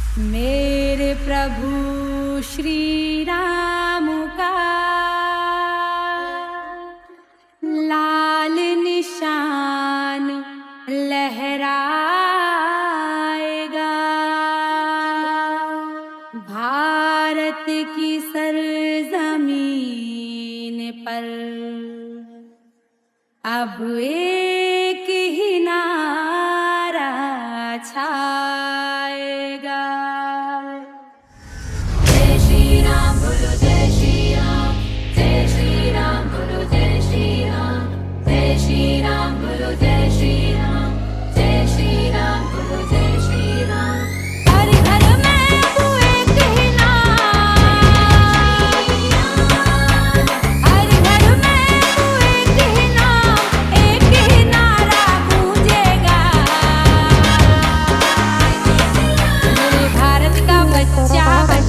मेरे प्रभु श्री राम का लाल निशान लहराएगा। भारत की सरजमीन पर अब एक ही नारा छाएगा। जय श्री राम बोलो, जय श्री राम, जय श्री राम बोलो, जय श्री राम, जय श्री राम बोलो, जय श्री राम, जय श्री राम बोलो, जय श्री राम। हर घर में अब एक ही नाम, हर घर में अब एक ही नाम, एक ही नारा गूंजेगा। मेरे भारत का बच्चा